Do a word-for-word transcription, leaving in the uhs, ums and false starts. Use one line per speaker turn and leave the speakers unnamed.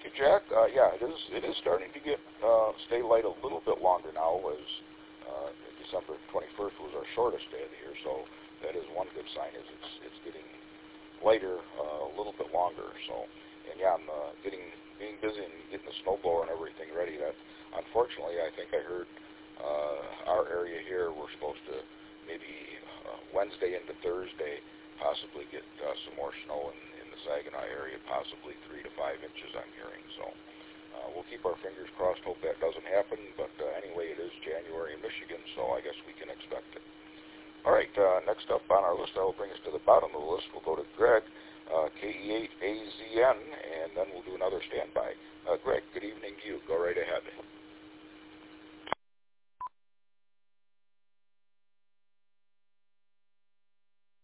you, Jack. Uh, yeah, it is. It is starting to get uh, stay light a little bit longer now. As uh, December twenty-first was our shortest day of the year, so that is one good sign. Is it's it's getting lighter uh, a little bit longer. So, and yeah, I'm uh, getting being busy and getting the snowblower and everything ready. That unfortunately, I think I heard uh, our area here we're supposed to maybe uh, Wednesday into Thursday possibly get uh, some more snow in, in the Saginaw area, possibly three to five inches, I'm hearing. So uh, we'll keep our fingers crossed, hope that doesn't happen. But uh, anyway, it is January in Michigan, so I guess we can expect it. All right, uh, next up on our list, that will bring us to the bottom of the list. We'll go to Greg, uh, K E eight A Z N, and then we'll do another standby. Uh, Greg, good evening to you. Go right ahead.